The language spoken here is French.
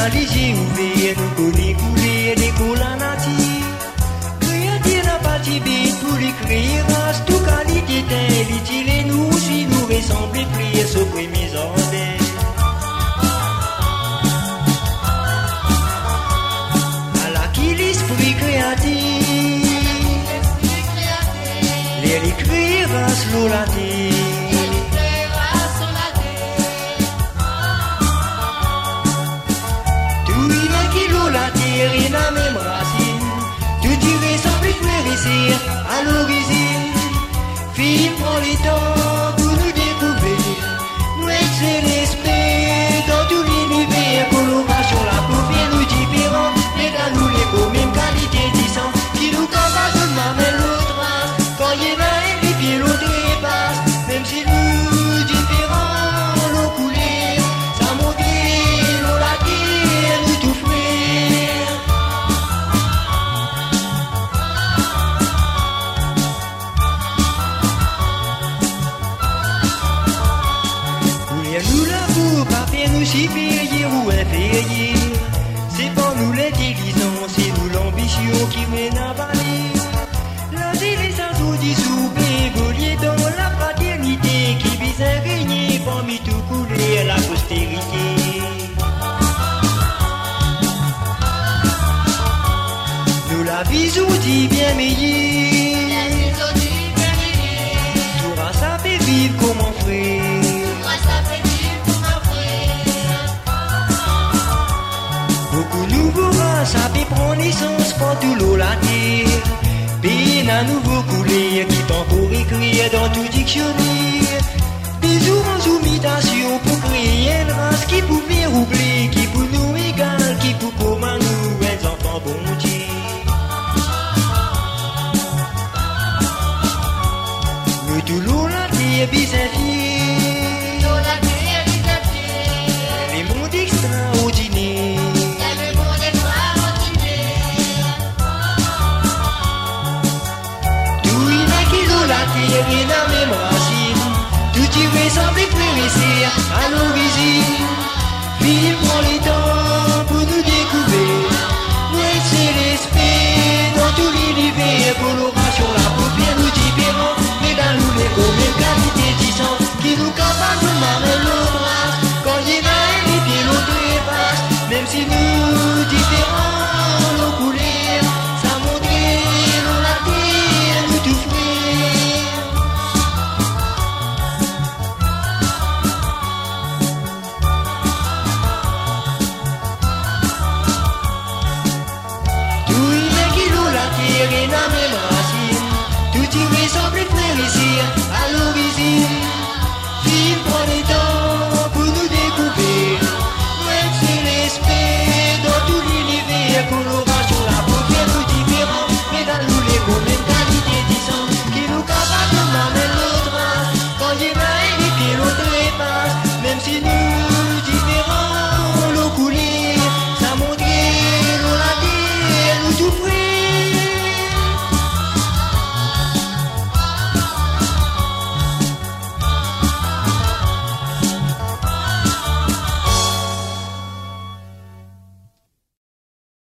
a les yeux ouverts, nous connaît couler des couleurs natives. Créateur n'a pas tibé pour l'écrire, tout qualité d'intelligence, et nous si nous ressemblons prier ce premier ordre. À la qui l'esprit créatif, l'écrire sur la terre. Et la même racine, tout dirait sans plus plaisir à l'origine. Film prend les temps pour nous découvrir, nous c'est l'esprit dans tout l'univers. Coloration la paupière nous différents, mais dans nous les beaux mêmes qualités distantes, qui nous campent de ma même l'autre race. Quand il y en a un et puis l'autre est passe, même si nous différents, l'eau coulée, ça monte l'eau la terre, nous tout frère. Nous l'avons pas fait nous supérieurs ou inférieurs. C'est pas nous l'intelligence, c'est nous l'ambition qui mène à valer. La délaissance ou dissous, évoluer dans la fraternité qui vise à régner parmi tout couler la postérité. Nous la visons dit bien meilleure. Tout race a fait vivre comme un frère. Beaucoup nouveaux races a pu prendre naissance pour tout l'eau la terre. Puis un nouveau coulé qui t'en pour écrire dans tout dictionnaire. Des ouvrages ou imitations pour créer une race qui pouvait roubler, qui pour nous égal, qui pour comment nous être enfants bon Dieu. Nous tout l'eau la terre bisafiée. Les mondes extraordinaires. La terre est la même racine, tout y ressemble et plus à l'origine.